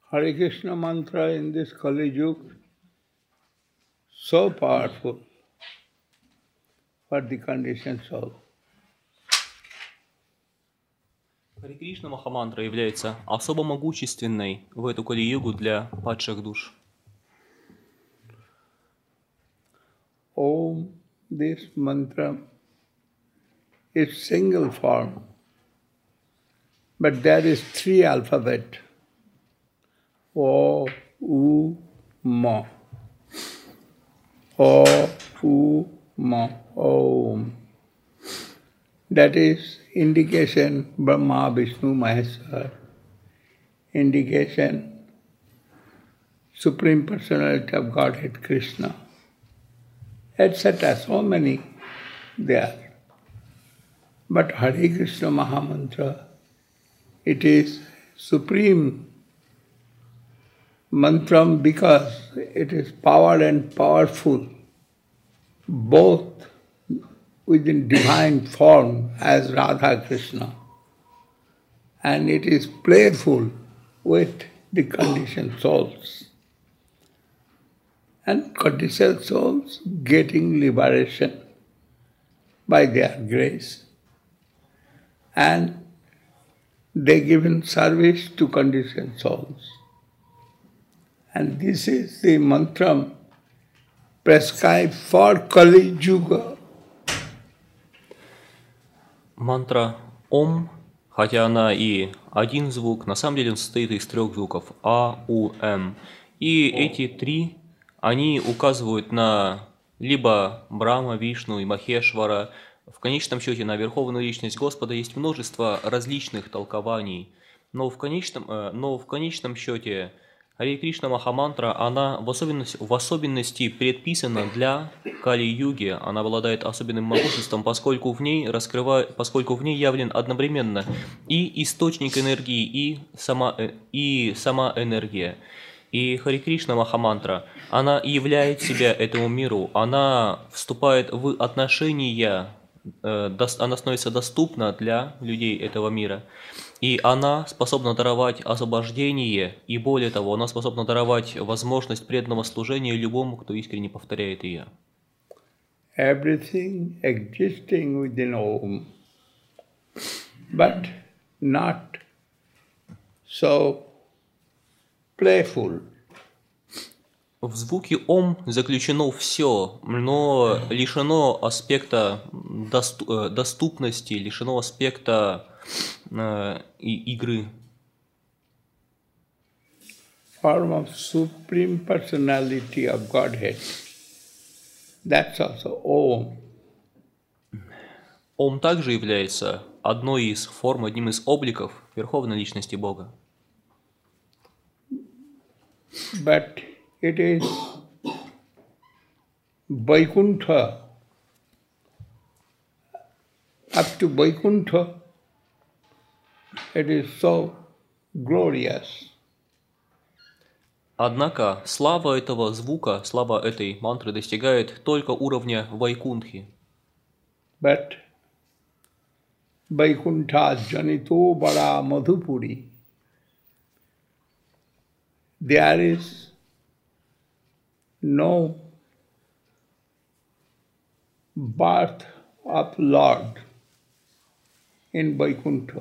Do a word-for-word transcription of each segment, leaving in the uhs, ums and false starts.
Hare Krishna mantra in this Kali Yuga so powerful for the conditioned soul. Харе Кришна Махамантра является особо могущественной в эту Кали-югу для падших душ. Om, this mantra is single form, but there is three alphabet. O, U, Ma. O, U, Ma. Om. That is indication Brahma, Vishnu, Maheshwar. Indication Supreme Personality of Godhead Krishna, et cetera. So many there. But Hare Krishna Mahamantra, it is supreme mantram because it is power and powerful, both within divine form as Radha Krishna, and it is playful with the conditioned souls. And conditioned souls getting liberation by their grace. And they given service to conditioned souls. And this is the mantra prescribed for Kali Yuga. Мантра Ом, хотя она и один звук, на самом деле он состоит из трех звуков А, У, М. И эти три, они указывают на либо Брахма, Вишну и Махешвара. В конечном счете на Верховную Личность Господа есть множество различных толкований. Но в конечном, но в конечном счете Харе Кришна Махамантра, она в особенности, в особенности предписана для Кали-юги. Она обладает особенным могуществом, поскольку в ней раскрыва... поскольку в ней явлен одновременно и источник энергии, и сама, и сама энергия. И Харе Кришна Махамантра, она являет себя этому миру, она вступает в отношения, она становится доступна для людей этого мира. И она способна даровать освобождение, и более того, она способна даровать возможность преданного служения любому, кто искренне повторяет ее. Everything existing within Om, but not so playful. В звуке Ом заключено все, но лишено аспекта доступ- доступности, лишено аспекта э, игры. Form of Supreme Personality of Godhead. That's also Om. Ом также является одной из форм, одним из обликов Верховной Личности Бога. But it is Vaikuntha. Up to Vaikuntha, it is so glorious. Однако слава этого звука, слава этой мантры достигает только уровня Вайкунтхи. But Vaikuntha Janito Bara Madhupuri. There is no birth of Lord in Vaikuntha.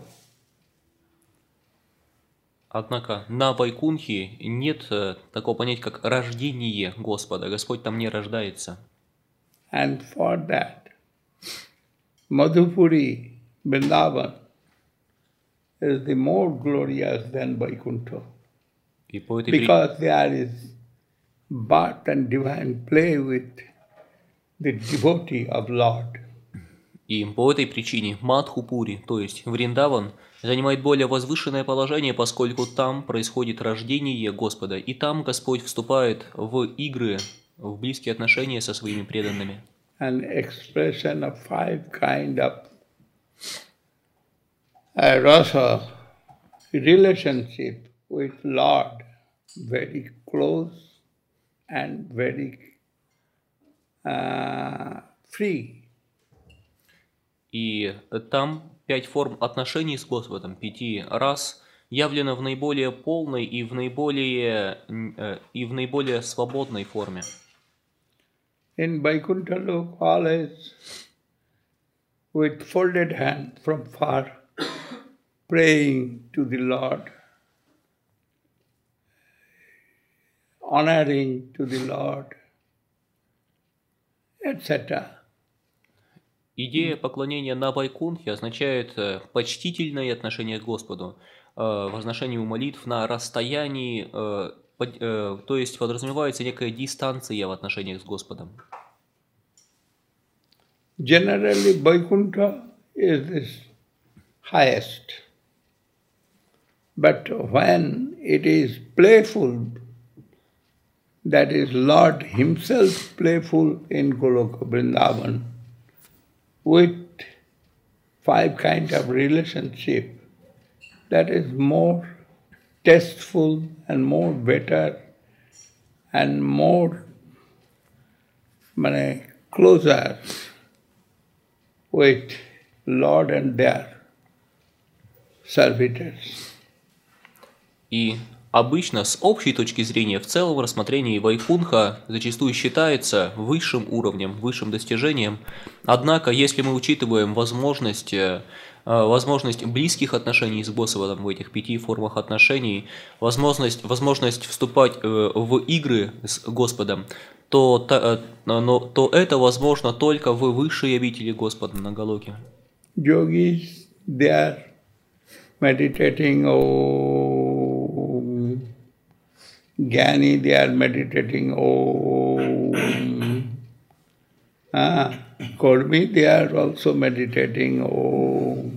Однако на Вайкунтхе нет такого понятия, как рождение Господа. Господь там не рождается. And for that, Madhupuri, Vrindavan, is the more glorious than Vaikuntha. И по этой Because there is birth and divine play with the devotee of Lord. И по этой причине Мадхупури, то есть Вриндаван, занимает более возвышенное положение, поскольку там происходит рождение Господа, и там Господь вступает в игры, в близкие отношения со своими преданными. An expression of five kind of uh, rasa relationship with Lord, very close and very uh, free. И там пять форм отношений с Господом, пяти раз явлено в наиболее полной и в наиболее, э, и в наиболее свободной форме. In Vaikuntha Lok, always with folded hand from far, praying to the Lord, honoring to the Lord, et cetera. Идея поклонения на Вайкунтхе означает э, почтительное отношение к Господу, э, возношение молитв на расстоянии, э, под- э, то есть подразумевается некая дистанция в отношениях с Господом. Generally, Vaikuntha is this highest. But when it is playful, that is Lord Himself playful in Goloka Vrindavan, with five kinds of relationship, that is more tasteful and more better and more mane, closer with Lord and their servitors. И обычно с общей точки зрения в целом рассмотрение Вайкунха зачастую считается высшим уровнем, высшим достижением. Однако, если мы учитываем возможность, э, возможность близких отношений с Господом в этих пяти формах отношений, возможность, возможность вступать э, в игры с Господом, то, та- э, но, то это возможно только в высшей обители Господа на Галоке. Yogis, they are meditating, oh, Jnani, they are meditating, oh, ah, Kurmi, they are also meditating, oh.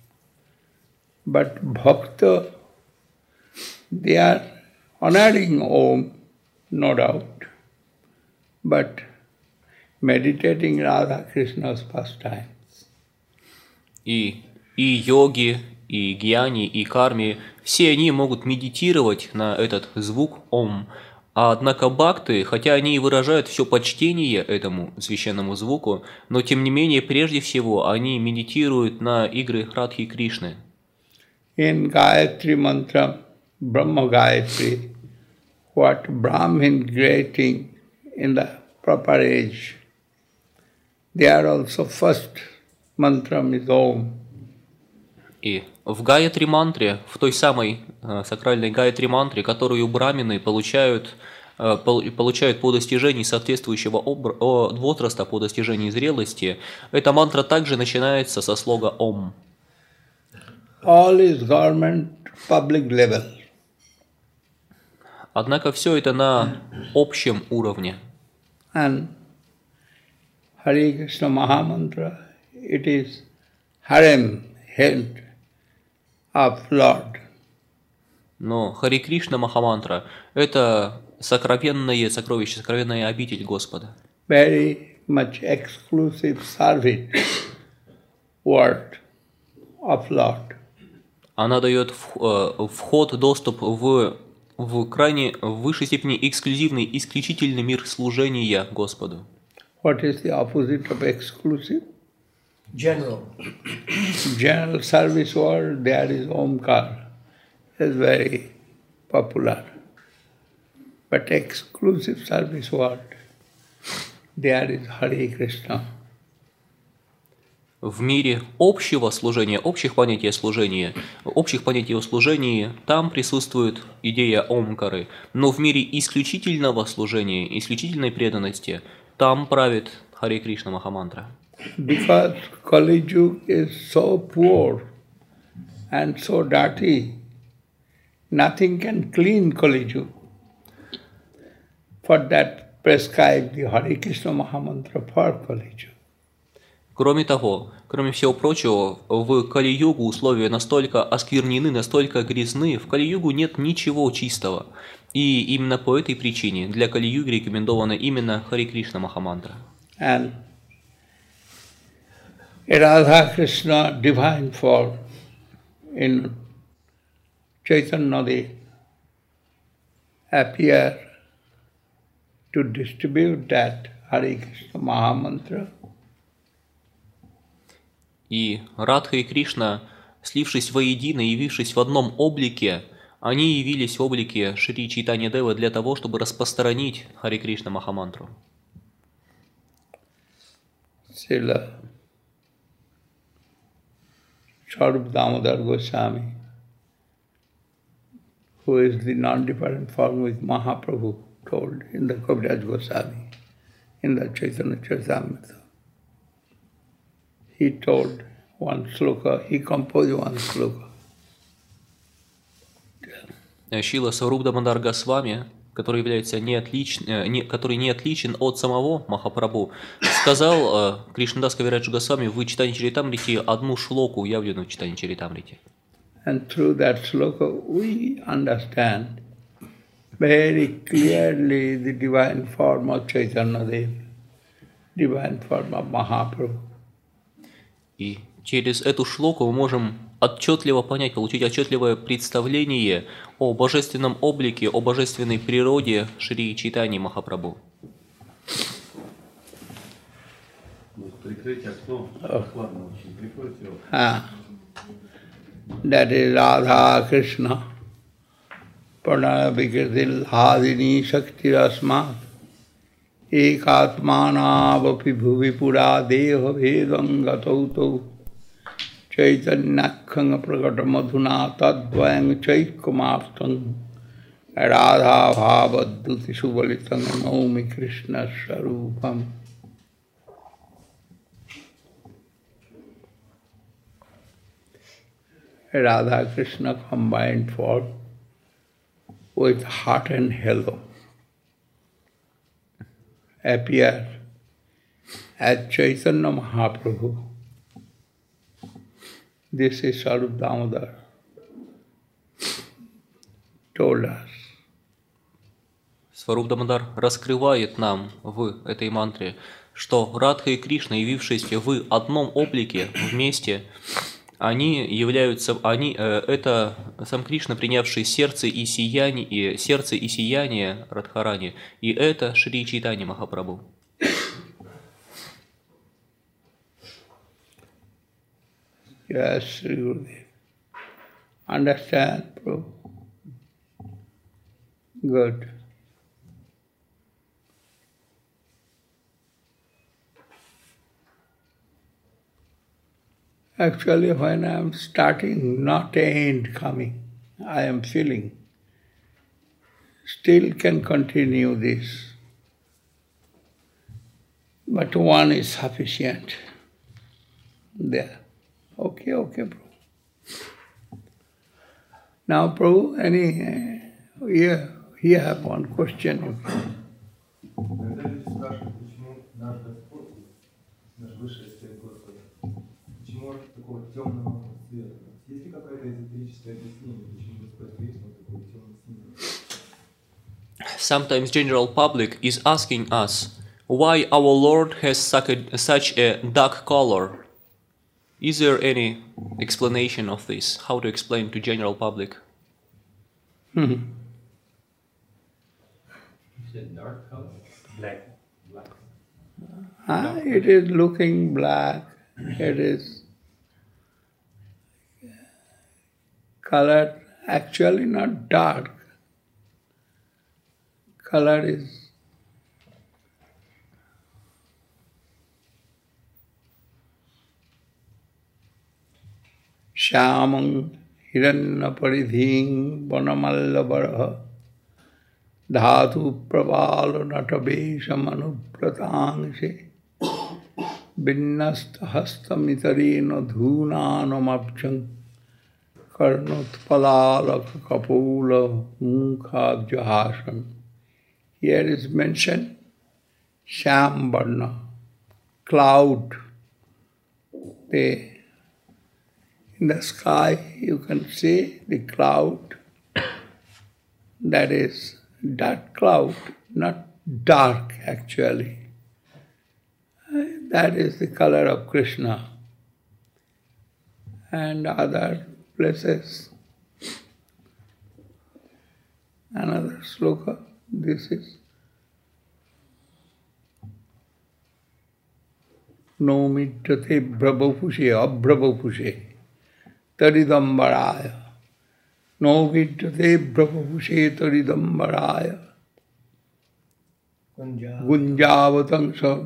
But Bhakta, they are honoring Om, no doubt, but meditating Radha Krishna's pastimes. И, и йоги, и гьяни, и карми, все они могут медитировать на этот звук Ом. А однако бхакты, хотя они и выражают все почтение этому священному звуку, но тем не менее, прежде всего, они медитируют на игры Радхи Кришны. In Gayatri Mantra, Brahma Gayatri, what Brahmin greeting in the proper age, they are also first mantra is Om. И в Гаятри мантре, в той самой э, сакральной Гаятри мантре, которую брамины получают, э, пол- получают по достижении соответствующего обр- о, возраста, по достижении зрелости, эта мантра также начинается со слога Ом. All is government public level. Однако все это на общем уровне. And Hare Krishna Mahamantra, it is harem, head of Lord. Но Хари Кришна Махамантра – это сокровенное сокровище, сокровенная обитель Господа. Very much exclusive service word of Lord. Она дает в- э, вход, доступ в, в крайне в высшей степени эксклюзивный, исключительный мир служения Господу. What is the opposite of exclusive? General. General service word, there is Omkar. It's very popular. But exclusive service word, there is Hare Krishna. В мире общего служения, общих понятий о служении, общих понятий о служении, там присутствует идея Омкары. Но в мире исключительного служения, исключительной преданности, там правит Харе Кришна Махамантра. Because Kali Yuga is so poor and so dirty, nothing can clean Kali Yuga. For that prescribe the Hare Krishna Mahamantra for Kali Yuga. Кроме того, кроме всего прочего, в Кали-югу условия настолько осквернены, настолько грязны, в Кали-югу нет ничего чистого. И именно по этой причине для Кали-юги рекомендована именно Харе Кришна Махамантра. And Radha Krishna divine form in Chaitanya Nadi appear to distribute that Hare Krishna Mahamantra. И Радха и Кришна слившись воедино, явившись в одном облике, они явились в облике Шри Чайтанья Девы для того, чтобы распространить Харе Кришна Махамантру. Srila Swarup Damodar Goswami, who is the non-different form with Mahaprabhu, told in the Kaviraj Goswami, in the Chaitanya Charitamrita. He told one sloka, he composed one sloka. Шрила Сваруб Дамодар Госвами, который является неотлич... не... который не отличен от самого Махапрабху, сказал э, Кришнадас Кавирадж Госвами в Чайтанья Чаритамрите одну шлоку, явленную в Чайтанья Чаритамрите. And through that sloka we understand very clearly the divine form of Chaitanya Deva, divine form of Mahaprabhu. И через эту шлоку мы можем отчетливо понять, получить отчетливое представление о божественном облике, о божественной природе Шри Чайтаньи Махапрабху. Ah, that is Radha Krishna, Pranaya Vikritil Hadini Shakti Rasmat, Ekatmanavapi Bhuvi Pura Deha Vedam Gatauto, Chaitanyakhanga Prakata Madhuna Tadvayang Chaikumartang, Radha Bhavaduti Subalitang Naumi Krishna Sarupam. Radha Krishna combined form with hot and hello appear as Chaitanya Mahaprabhu. This is Swarup Damodar told us. Сваруб Дамодар раскрывает нам в этой мантре, что Радха и Кришна, явившись в одном облике вместе, они являются, они, э, это сам Кришна, принявший сердце и сияние, и сердце и сияние Радхарани, и это Шри Чайтанья Махапрабху. Yes, Sri Gurudev. Understand, Prabhu? Good. Actually, when I am starting, not end coming, I am feeling, still can continue this. But one is sufficient. There. Okay, okay, Prabhu. Now, Prabhu, any, uh, here, here I have one question. Такого темного цвета. Есть ли какое-то эзотерическое объяснение, почему Господь Кришна такой темный снег? Sometimes general public is asking us why our Lord has such a, such a dark color. Is there any explanation of this? How to explain to general public? Hmm. You said dark color? Black. Black. Ah, it is looking black. It is colored, actually not dark. Color is Shyamang Hiranna Paridhing Vanamallabaraha Dhatu Prabalo Natabesham Anupratanse Vinnasta Hastamitarena Dhunanamabchang Karnutpalala Kapula Mukhabjahasan. Here is mentioned Shyam Varna, cloud. The, in the sky you can see the cloud, that is that cloud, not dark actually. That is the color of Krishna. And other places, another sloka, this is No midyate brabhapushe, abrabhapushe. taridambaraya. No vidyate brahmapushe taridambaraya. Gunjavatang sa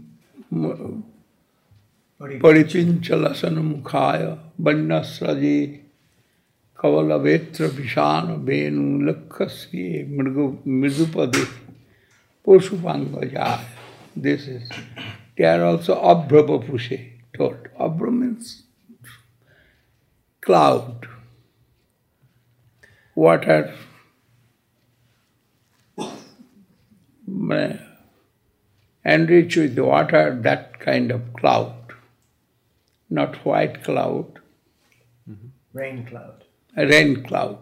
paripinchalasana mukhaya vannasraje kavalavetra vishana venu lakhasye mridupade poshupangajaya. This is, they are also abhrapapushe told. Abhra means cloud, water, enriched with water, that kind of cloud. Not white cloud. Rain cloud. A rain cloud.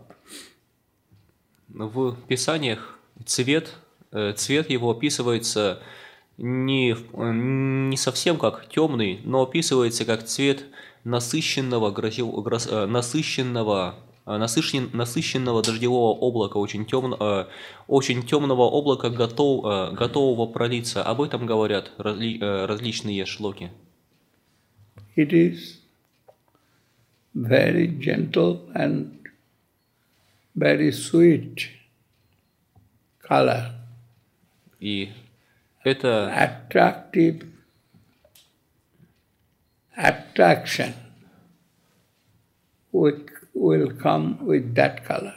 В Писаниях цвет, э, цвет его описывается не, не совсем как темный, но описывается как цвет насыщенного, грозил, гроз, э, насыщенного, э, насыщен, насыщенного дождевого облака, очень, тем, э, очень темного облака, готов, э, готового пролиться. Об этом говорят разли, э, различные шлоки. It is very gentle and very sweet color. И это attractive attraction will, will come with that color.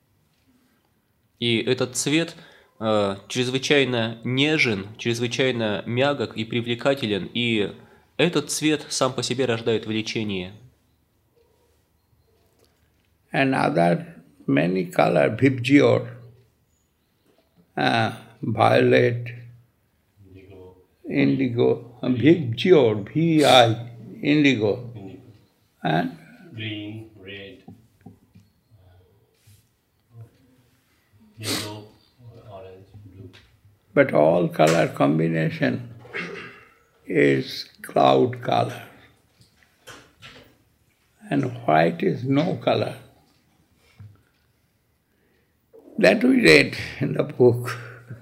И этот цвет э, чрезвычайно нежен, чрезвычайно мягок и привлекателен, и этот цвет сам по себе рождает влечение. And other many color, vibgyor, uh, violet, Indigo. indigo, uh, vibgyor, V I, indigo, Indigo. and Green, red, uh, yellow, orange, blue. but all color combination is cloud color. And white is no color. That we read in the book.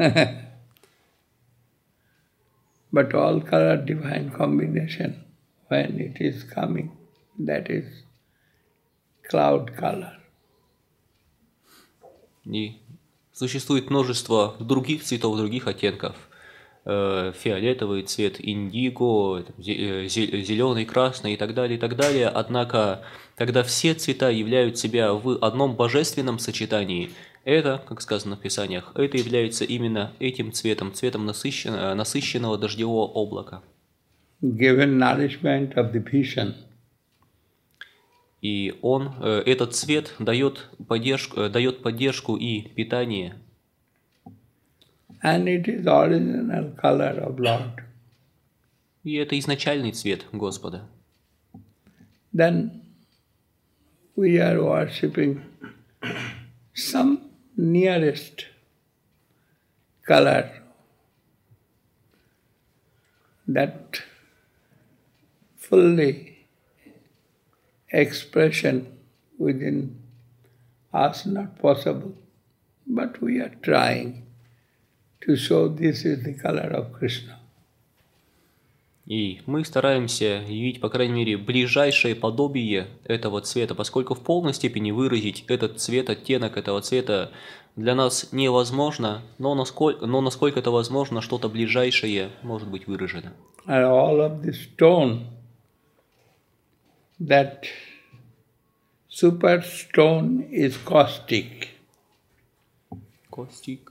But all color divine combination, when it is coming, that is cloud color. И существует множество других цветов, других оттенков. Э, фиолетовый цвет, индиго, зеленый, красный и так далее, и так далее. Однако, когда все цвета являют себя в одном божественном сочетании, это, как сказано в Писаниях, это является именно этим цветом, цветом насыщенного, насыщенного дождевого облака. Given nourishment of the vision, И он, э, этот цвет дает поддержку, э, дает поддержку и питание. and it is original color of Lord. И это изначальный цвет Господа. Then we are worshipping some nearest color that fully expression within us not possible, but we are trying to show this is the color of Krishna. И мы стараемся явить, по крайней мере, ближайшее подобие этого цвета, поскольку в полной степени выразить этот цвет, оттенок этого цвета для нас невозможно, но насколько, но насколько это возможно, что-то ближайшее может быть выражено. And all of this stone, that super stone is caustic, Костик.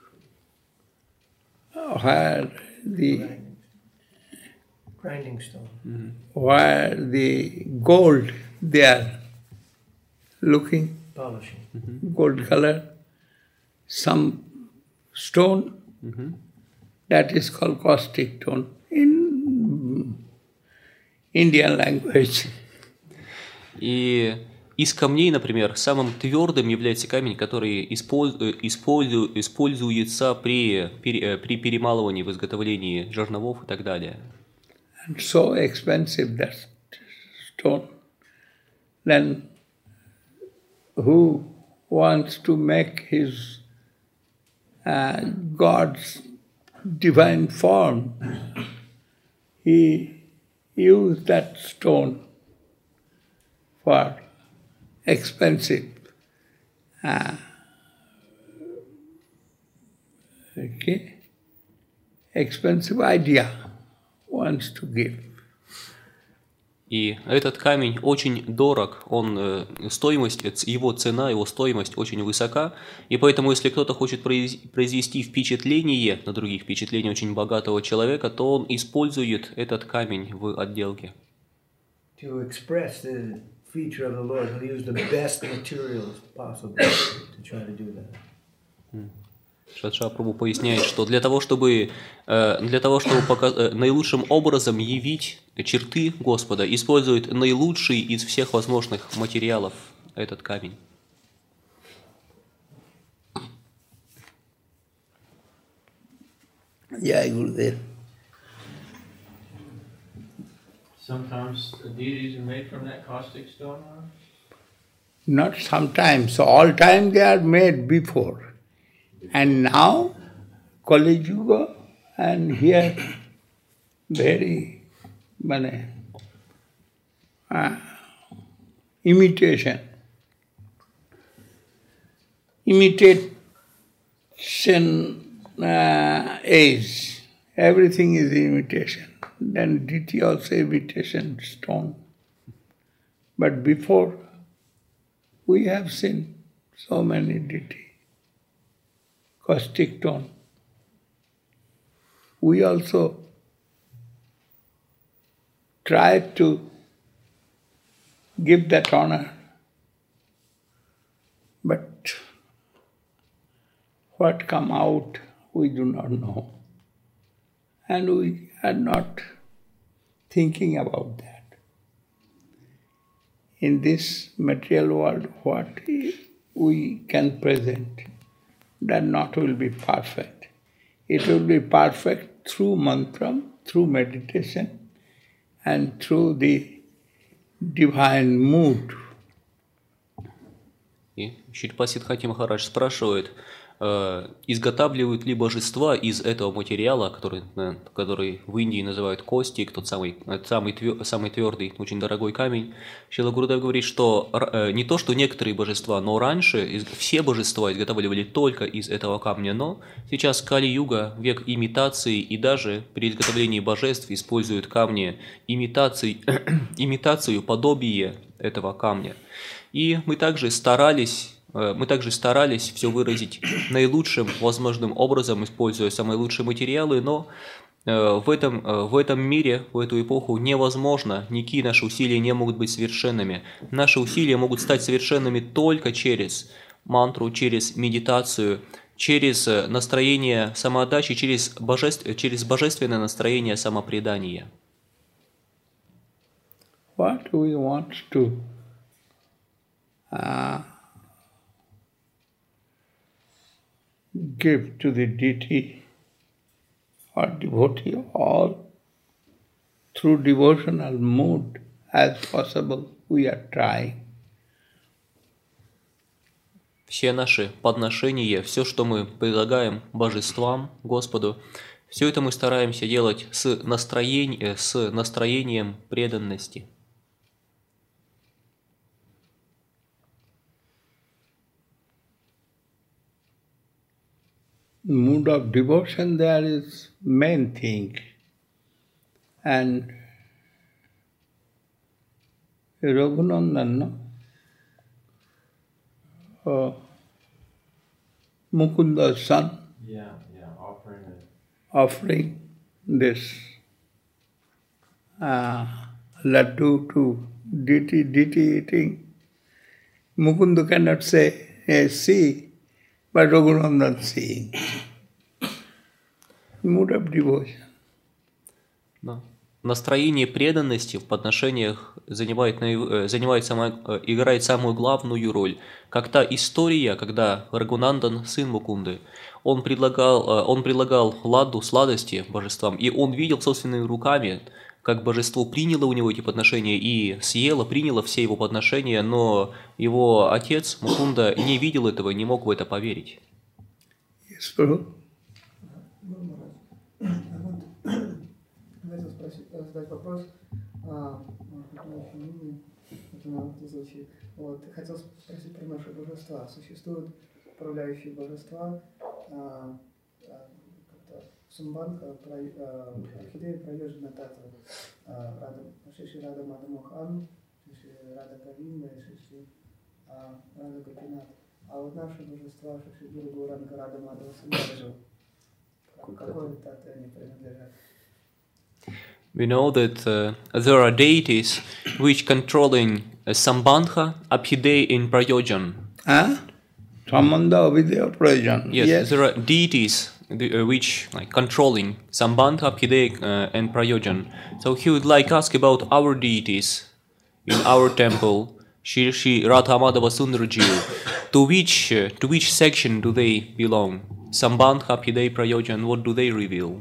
where the Grinding stone. where the gold there, looking Polishing. gold color, some stone, that is called caustic stone in Indian language. И из камней, например, самым твердым является камень, который использ- э, использу- используется при, пере- э, при перемалывании, в изготовлении жерновов и так далее. And so expensive that stone. Then who wants to make his uh, God's divine form, he used that stone for expensive, uh, okay, expensive idea wants to give. И этот камень очень дорог, он, э, стоимость, э, ц- его цена, его стоимость очень высока, и поэтому, если кто-то хочет произ- произвести впечатление на других, впечатление очень богатого человека, то он использует этот камень в отделке. To express the feature of the Lord, he'll use the best materials possible to try to do that. Шрадша Прабху поясняет, что для того, чтобы, э, для того, чтобы пока- э, наилучшим образом явить черты Господа, использует наилучший из всех возможных материалов этот камень. Jai Gurudev. Sometimes the deities are made from that caustic stone, huh? Not sometimes, all time they are made before. And now, Kali Yuga, and here, very, mane, uh, imitation. Imitation uh, age. Everything is imitation. Then deity also imitation stone. But before, we have seen so many deity. Caustic stone. We also try to give that honor. But what come out, we do not know. And we are not thinking about that. In this material world, what we can present, that not will be perfect. It will be perfect through mantra, through meditation, and through the divine mood. И Шрипад Сиддхати Махарадж спрашивает, э, изготавливают ли божества из этого материала, который, э, который в Индии называют костик, тот самый, э, самый, твер, самый твердый, очень дорогой камень. Шрила Гурудев говорит, что э, не то, что некоторые божества, но раньше из, все божества изготавливали только из этого камня, но сейчас Кали-юга, век имитации, и даже при изготовлении божеств используют камни, имитации, имитацию, подобие этого камня. И мы также старались, мы также старались все выразить наилучшим возможным образом, используя самые лучшие материалы, но в этом, в этом мире, в эту эпоху невозможно, никакие наши усилия не могут быть совершенными. Наши усилия могут стать совершенными только через мантру, через медитацию, через настроение самоотдачи, через, божеств, через божественное настроение самопредания. What we want to Uh, give to the deity or devotee all through devotional mood as possible, we are trying. Все наши подношения, все, что мы предлагаем божествам, Господу, все это мы стараемся делать с, настроен... с настроением преданности. Mood of devotion there is main thing. And Raghunandan, no? Uh, Mukunda's son, Yeah, yeah, offering it. offering this uh, laddu to deity, deity eating. Mukunda cannot say, hey, see, but Raghunandan seeing. Mood of devotion. Да. Настроение преданности в подношениях занимает, занимает самое, играет самую главную роль. Как та история, когда Рагунандан, сын Мукунды, он предлагал, он предлагал ладду, сладости божествам, и он видел собственными руками, как божество приняло у него эти подношения и съело, приняло все его подношения, но его отец Мукунда не видел этого, не мог в это поверить. Yes, Prabhu. Хотел спросить, задать вопрос, а, может быть, не очень умный, это, наверное, звучит. Вот, и хотел спросить про наши божества. Существуют управляющие божества, а, а, как-то Самбанха, Орхидея, Прайоджана Татва, Шиши Рада Мада Мохан, Шиши Рада Говинда и Шиши Рада Гопинат. А вот наши божества, Шиши Гуру Гуранга Рада Мадава Самбаджа, какой тат они принадлежат? We know that uh, there are deities which controlling uh, Sambandha, Abhideya, and Prayojan. Huh? Sambandha, Abhideya, Prayojan. Yes, Yes. there are deities the, uh, which like controlling Sambandha, Abhideya, uh, and Prayojan. So he would like ask about our deities in our temple, Shri Shri Radha Madhava Sundarji. To which uh, to which section do they belong? Sambandha, Abhideya, Prayojan. What do they reveal?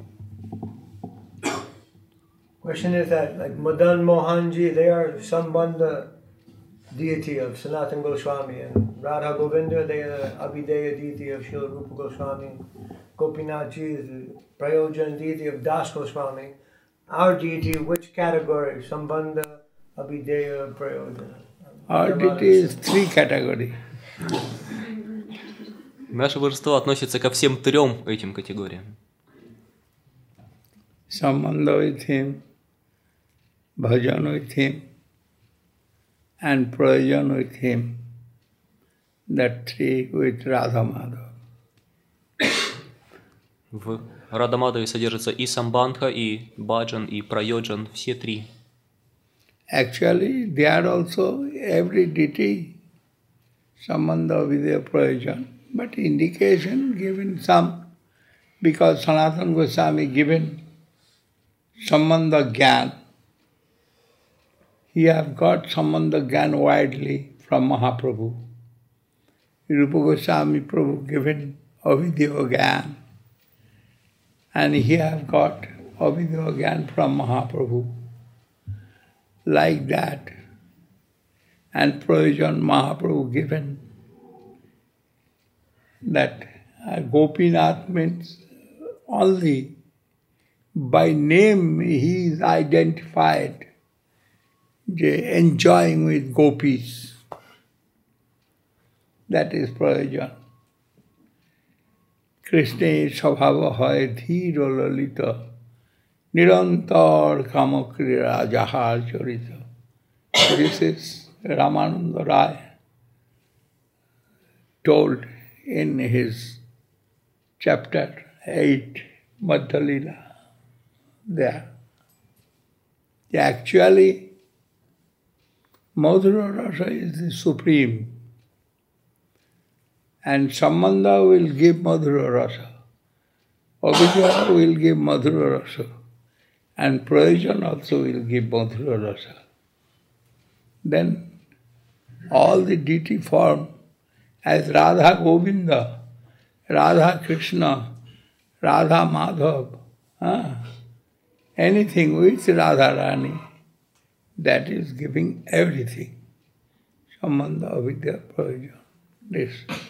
Question is that, like Madan Mohanji, they are Sambandha deity of Sanatana Goswami, and Radha Govinda, they are the Abhideya deity of Srila Rupa Goswami. Gopinathji is the Prayojan deity of Das Goswami. Our deity, which category? Sambandha, Abhideya, Prayojan? Our deity is three categories. Наше божество относится ко всем трем этим категориям. Sambandha with him, bhajan with him, and prayojan with him. That three with Radha Madhava. В Радамадаве содержится и Самбандха, и Баджан, и Прайоджан, все три. Actually, they are also every deity, Sambandha, Vidya, Prayojan. But indication given some, because Sanatana Goswami given Sambandha Gyan. He have got Sambandha Gyan widely from Mahaprabhu. Rupa Goswami Prabhu given Avidya Gyan. And he have got Avidya Gyan from Mahaprabhu. Like that. And Prayojan Mahaprabhu given. That uh, Gopinath means only by name he is identified, enjoying with gopis. That is Prayojan. Krishna Svabhava Hai Dhira Lalita Nirantar Kamakrira Jahar Charita. This is Ramananda Rai told in his chapter eight, Madhya-lila, there. Actually, Madhura Rasa is the supreme. And Sambandha will give Madhura Rasa. Abhijaya will give Madhura Rasa. And Prayojan also will give Madhura Rasa. Then all the deity form as Radha Govinda, Radha Krishna, Radha Madhav, huh? Anything with Radha Rani, that is giving everything. Sambandha, Avidya, Prayojan. This.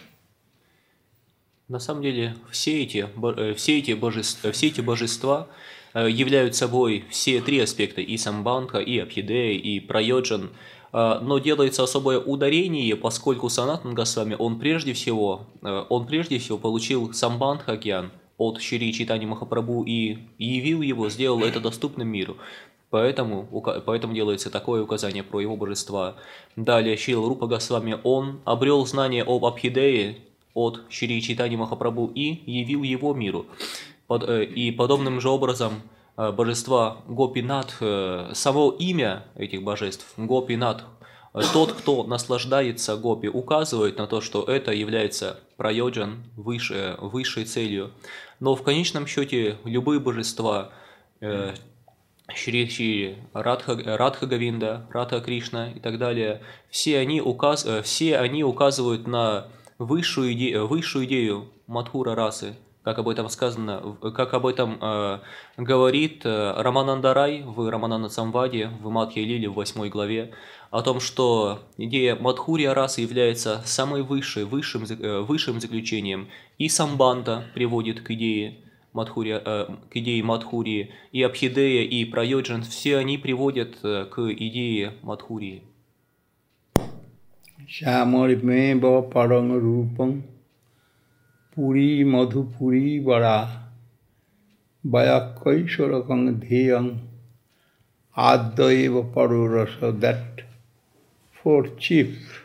На самом деле все эти, все эти, божества, все эти божества являют собой все три аспекта, и Самбандха, и Абхидея, и Прайоджан, но делается особое ударение, поскольку Санатана Госвами, он прежде всего, он прежде всего получил Самбандха Гьян от Шри Чайтанья Махапрабху и явил его, сделал это доступным миру. Поэтому, поэтому делается такое указание про его божества. Далее Шрила Рупа Госвами, он обрел знание об Абхидее от Шри Чайтанья Махапрабху и явил его миру. Под, и подобным же образом божества Гопинат, само имя этих божеств, Гопинат, тот, кто наслаждается Гопи, указывает на то, что это является Прайоджан, высшей, высшей целью. Но в конечном счете любые божества, Шри Шри Радха, Радха Говинда, Радха Кришна и так далее, все они, указ, все они указывают на высшую идею, высшую идею Мадхура расы, как об этом сказано, как об этом э, говорит э, Рамананда Рай в Рамананда Самваде, в Мадхья Лиле в восьмой главе, о том, что идея Мадхурья расы является самой высшей, высшим, э, высшим заключением, и Самбандха приводит к идее Мадхурья, э, к идее Мадхурии, и Абхидея, и Прайоджан, все они приводят э, к идее Мадхурии. Shamarimewa parang rupam puri madhupuri vara vayakkaiswarakang dheyang adyaeva parurasa. That fourth chief,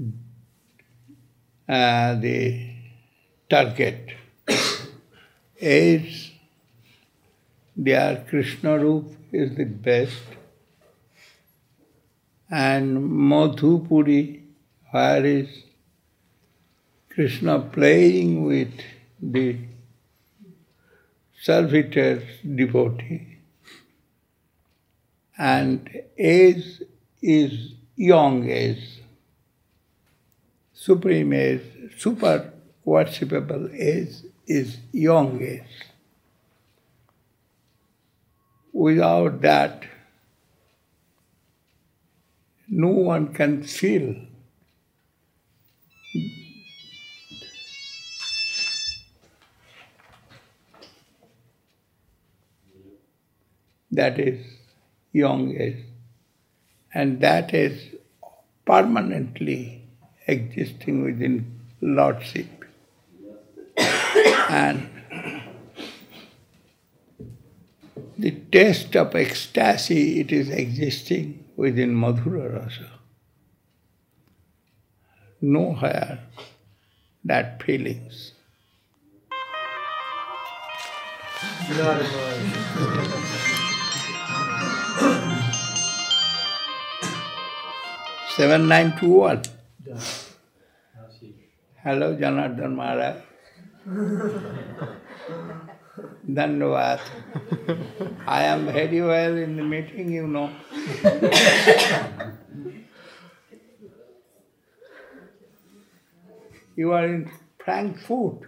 uh, the target is their Krishna Roop is the best, and Madhupuri, where is Krishna playing with the servitor devotee, and age is young age, supreme age, super worshipable age is young age. Without that, no one can feel that is young age, and that is permanently existing within Lordship. And the taste of ecstasy, it is existing within Madhura Rasa. Nowhere that feelings. Seven nine two one. Hello, Janardhan Maharaj. Dandavad. I am very well in the meeting, you know. You are in Frankfurt.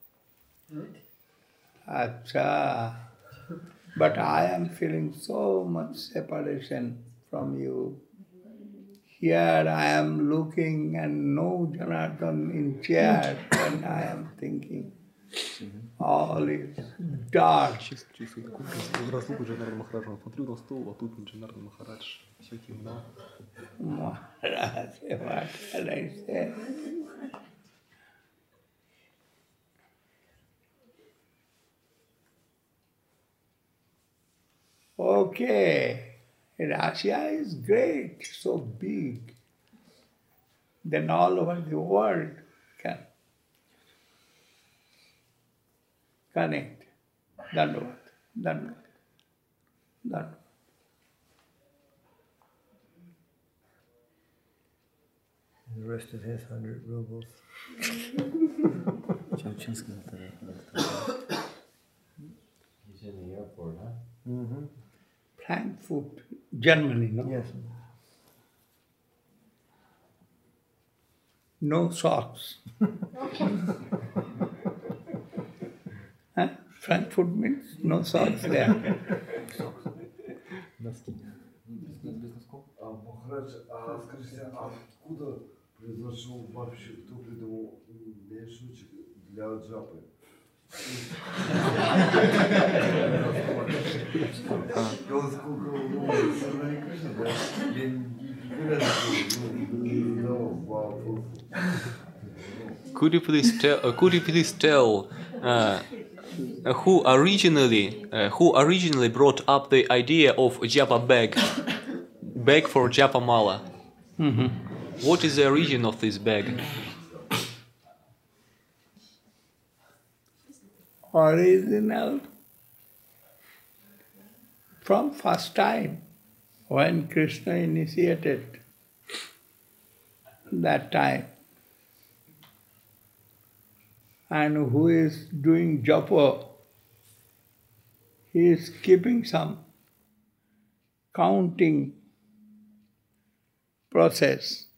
Acha. But I am feeling so much separation from you. Here I am looking and no Janardhan in chair, and I am thinking, all is dark. Maharaj, what can I say? Okay, Russia is great, so big. Then all over the world can connect. Dandavad, Dandavad, Dandavad. The rest of his hundred rubles. He's in the airport, huh? Mm-hmm. Frankfurt, Germany, no? Yes. No socks. Huh? Frankfurt means no socks there. А, Махарадж, а скажите, откуда произошел вообще, кто придумал мешочек для джапы? И он сколько, ну, Сарвани Кришна, да, я не знал вопросу. Could you please tell? Uh, could you please tell uh, who originally uh, who originally brought up the idea of japa bag, bag for japa mala? Mm-hmm. What is the origin of this bag? Original from first time when Krishna initiated that time. And who is doing japa, he is keeping some counting process.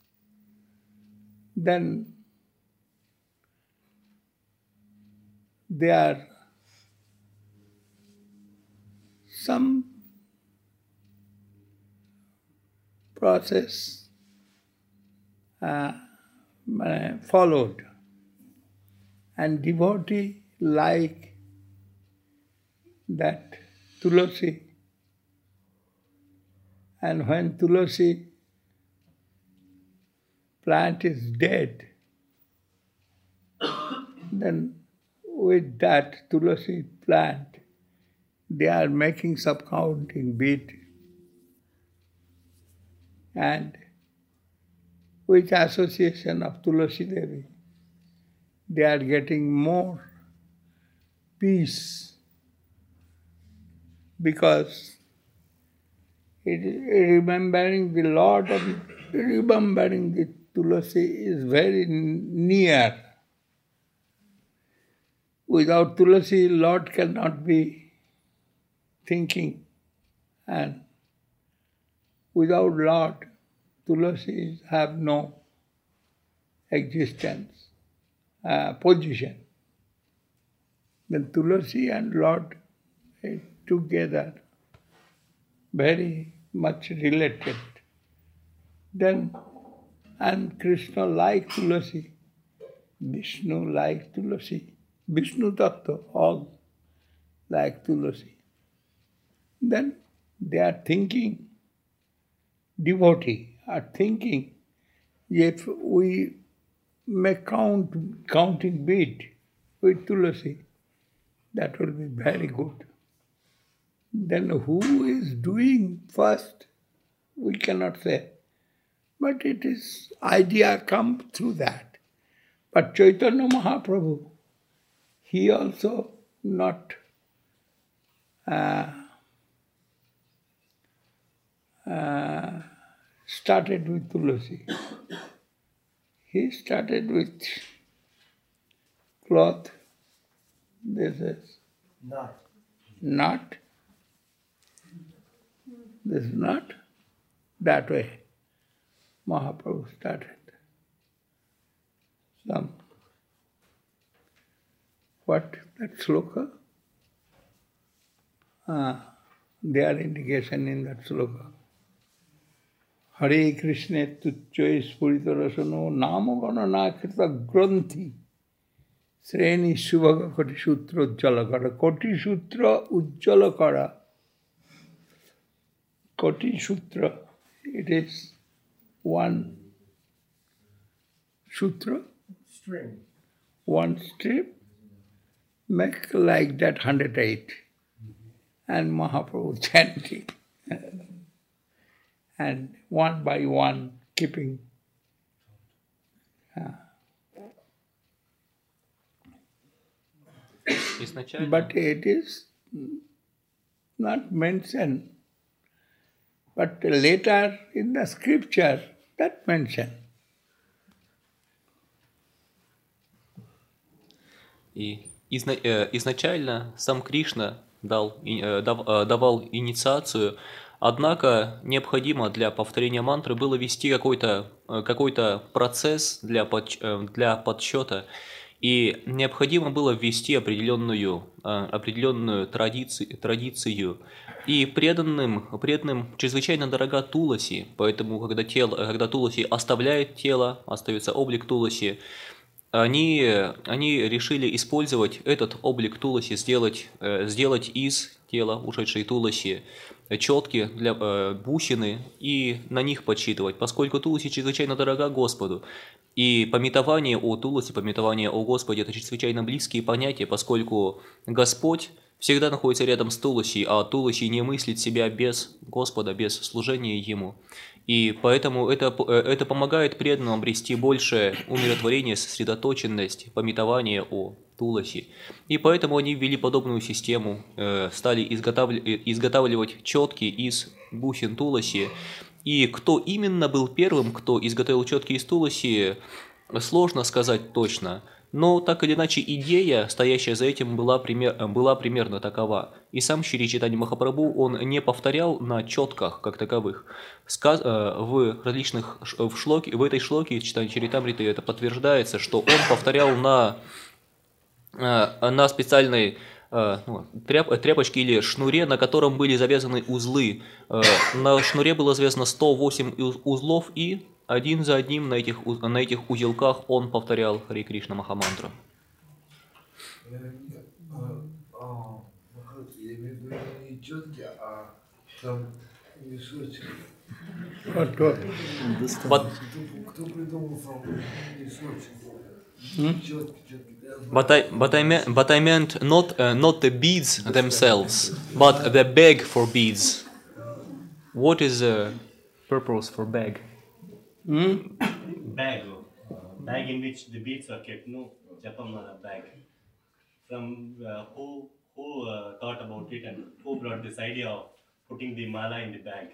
Then there are some process uh, followed. And devotee like that Tulasi. And when Tulasi plant is dead, then with that tulasi plant, they are making subcounting bead, and with association of Tulasi Devi, they are getting more peace, because it, remembering the Lord and remembering the Tulasi is very near. Without Tulasi, Lord cannot be thinking, and without Lord, Tulasi have no existence, uh, position. Then Tulasi and Lord are together, very much related. Then, and Krishna like Tulasi, Vishnu like Tulasi, Vishnu Tattva, all like Tulasi. Then they are thinking, devotee are thinking, if we make count, counting bead with Tulasi, that will be very good. Then who is doing first, we cannot say. But it is, idea come through that. But Chaitanya Mahaprabhu, he also not uh, uh, started with Tulasi. He started with cloth. This is Not. knot. This is knot. That way, Mahaprabhu started. Some. What? That sloka? Ah, their indication in that sloka. Hare Krishna tucchoy spurita rasano namo ganana krita granthi sreni subhaga koti sutra ujjala kara. Koti sutra ujjala kara. Koti sutra, it is one sutra, String. one strip, make like that one hundred eight. And Mahaprabhu chanting. And one by one keeping. Uh, Изначально, but it is not mentioned. But later in the scripture, that mentioned. и изна- э, изначально сам Кришна дал, и- э, дав- э, давал инициацию, однако необходимо для повторения мантры было вести какой-то э, какой-то процесс для, подч- э, для подсчета, и необходимо было ввести определенную, э, определенную традици- традицию. И преданным, преданным чрезвычайно дорога Туласи, поэтому когда, тело, когда Туласи оставляет тело, остается облик Туласи, они, они решили использовать этот облик Туласи, сделать, э, сделать из тела ушедшей Туласи четки для э, бусины и на них подсчитывать, поскольку Туласи чрезвычайно дорога Господу. И памятование о Туласи, памятование о Господе – это чрезвычайно близкие понятия, поскольку Господь всегда находится рядом с Туласи, а Туласи не мыслит себя без Господа, без служения Ему. И поэтому это, это помогает преданным обрести больше умиротворения, сосредоточенность, памятование о Туласи. И поэтому они ввели подобную систему, э, стали изготавливать, изготавливать четки из бусин Туласи. И кто именно был первым, кто изготовил четки из Туласи, сложно сказать точно. Но так или иначе идея, стоящая за этим, была, пример, была примерно такова. И сам Шри Чайтанья Махапрабху, он не повторял на четках как таковых. Сказ, э, в различных в, шлоке, в этой шлоке Чайтанья Чаритамриты это подтверждается, что он повторял на, э, на специальной э, ну, тряп, тряпочке или шнуре, на котором были завязаны узлы. Э, на шнуре было завязано сто восемь узлов, и один за одним на этих, на этих узелках он повторял Харе Кришна Махамантру. Я имею в виду не четки, а там Мешочек. What, what? But, Кто, кто придумал сам мешочек? Hmm? Четкий, четкий. Я знаю. but I but I meant but I meant not uh, not the beads themselves, but the bag for beads. What is the purpose for bag? Hmm? Bag, uh, bag in which the beads are kept. No, Japamala bag. From uh, who who uh, thought about it and who brought this idea of putting the mala in the bag?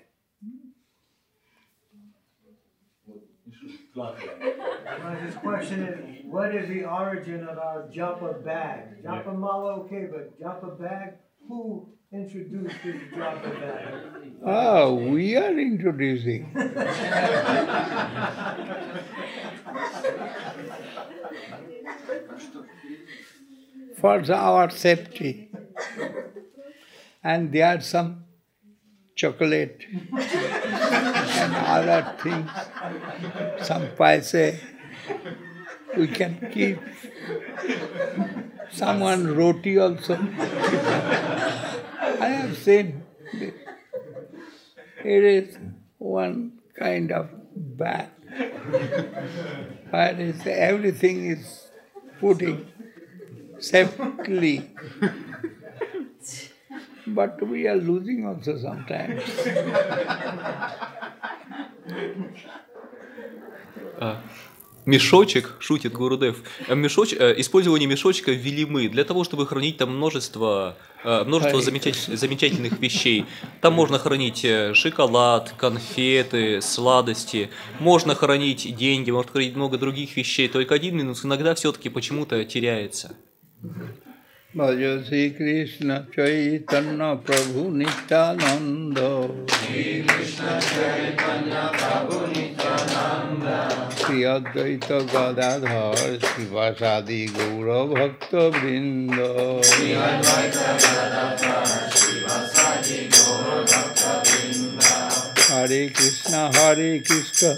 Cloth bag. Well, his question is, what is the origin of our japa bag? Japa mala, okay, but japa bag, who introduced this japa bag? Ah, we are introducing. For our safety. And there are some chocolate and other things, some paise we can keep. Someone roti also. I have seen this. It is one kind of bag where is everything is putting safely. But we are losing also sometimes. Мешочек, шутит Гурудев, э, мешоч, э, использование мешочка ввели мы для того, чтобы хранить там множество, э, множество замечатель- замечательных вещей. Там можно хранить э, шоколад, конфеты, сладости, можно хранить деньги, можно хранить много других вещей. Только один минус иногда все-таки почему-то теряется. Bhaja Sri Krishna Chaitanya Prabhu Nityananda Sri Krishna Chaitanya Prabhu Nityananda Sri Advaita Gadadhar Srivasadi Gaura Bhakta Vrinda Sri Advaita Gadadhar Srivasadi Gaura Bhakta Vrinda Hare Krishna Hare Krishna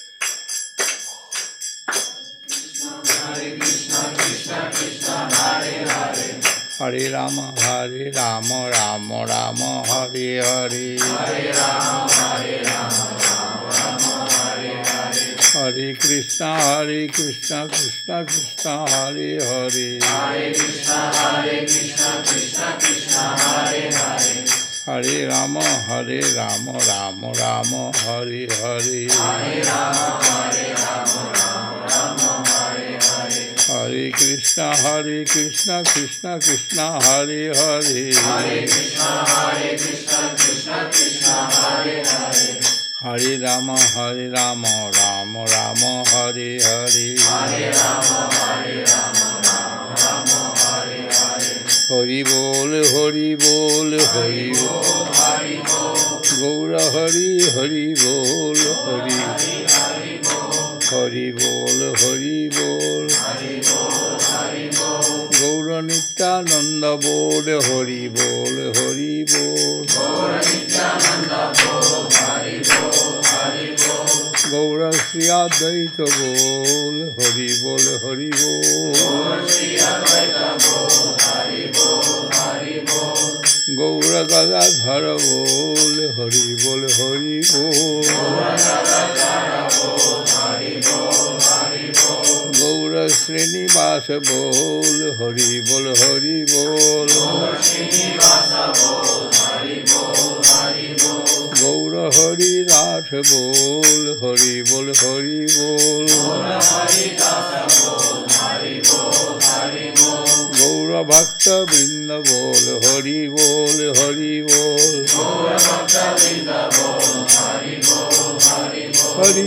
Hare Krishna Krishna Krishna Hare Hare Hare Rama, Hare Rama, Rama Rama, Hare Hare. Hare Rama, Hare Rama, Rama Rama, Hare Hare. Hare Krishna, Hare Krishna, Krishna Krishna, Hare Hare. Hare Krishna, Hare Krishna, Krishna Krishna, Hare Hare. Hare Rama, Hare Rama, Rama Rama, Hare Hare. Hare Rama, Hare Rama, Rama Rama, Hare Hare. Hare Krishna, Hare Krishna, Krishna Krishna, Hare Hare. Hare Krishna, Hare Krishna, Krishna Krishna, Hare Hare. Hare Rama, Hare Rama, Rama Rama, Hare Hare. Hare Rama, Hare Rama, Rama Rama, Hare Hare. Hari Bol, Hari Bol, Hari Bol, Hari Bol. Gaura Hari, Hari Bol, Hari Hari Bol. Hari Bol, Hari Bol, Hari Bol, Hari Bol. Gaura Nityananda Bol, Hari Bol, Hari Bol. Gaura Nityananda Bol, Hari Bol, Hari Bol. Gaura Sri Advaita Bol, Hari Bol, Hari Bol. Gaura Sri Advaita Bol, Hari Bol, Hari Bol. Gaura Gadadhara Bol, Hari Bol, Hari Bol. Gaura Gadadhara Bol, Hari Bol, Hari Bol. Gaura Srinivasa Bol, Hari Bol, Hari Bol. Gaura Srinivasa Bol, Hari Bol, Hari Bol. Gaura Hari Dasa Bol, Hari Bol, Hari Bol. Gaura Hari Dasa Bol, Hari Bol, Hari Bol. Gaura Bhakta Vrinda Bol, Hari Bol, Hari Bol. Gaura Bhakta Vrinda Bol, Hari Bol, Hari Bol. Hari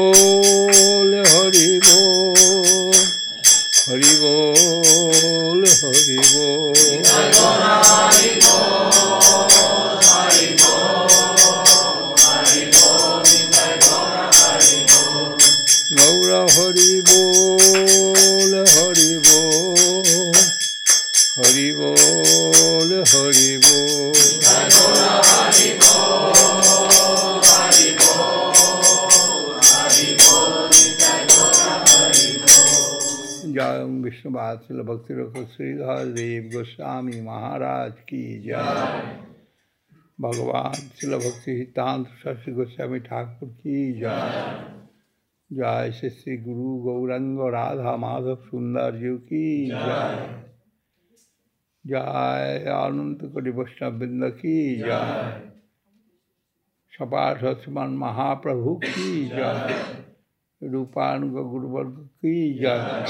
Bol, Hari Bol. Hari Bol, Hari Bol. Hari Bol, Hari Bol, Hari Bol. Gaura Hari Bol, Hari Bol. Hari Bol, Hari Bol. Gaura Hari Bol, Hari Bol, Hari Bol. Hari Bol. Jai Vishnu Vatsala Bhakti Rakha Sridhar Dev Goswami Maharaj Ki Jai. भगवान श्रील भक्ति सिद्धांत सरस्वती गोस्वामी ठाकुर की जय। जय श्री श्री गुरु गौरंग राधा माधव सुंदर जी की जय। जय अनंत कोटि वैष्णव वृंद की जय। सपाट श्रीमान महाप्रभु की जय। रूपानुग गुरुवर्ग की जय।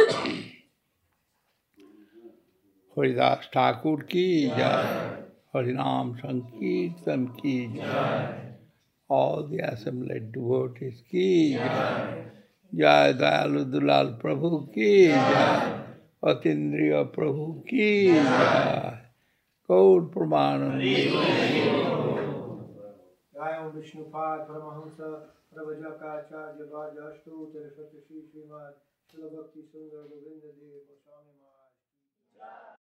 हरिदास ठाकुर की जय। हरिनाम संकीर्तन की जय। All the assembled devotees की जय। जय दयालु दुलाल प्रभु की जय। अतीन्द्रिय प्रभु की जय। गौर प्रमानंद। जय ओम विष्णुपाद परमहंस प्रवचकाचार्य वाजस्तु तिरुपति श्री श्रीमद श्रील भक्ति सुंदर गोविंद देव गोस्वामी महाराज की जय।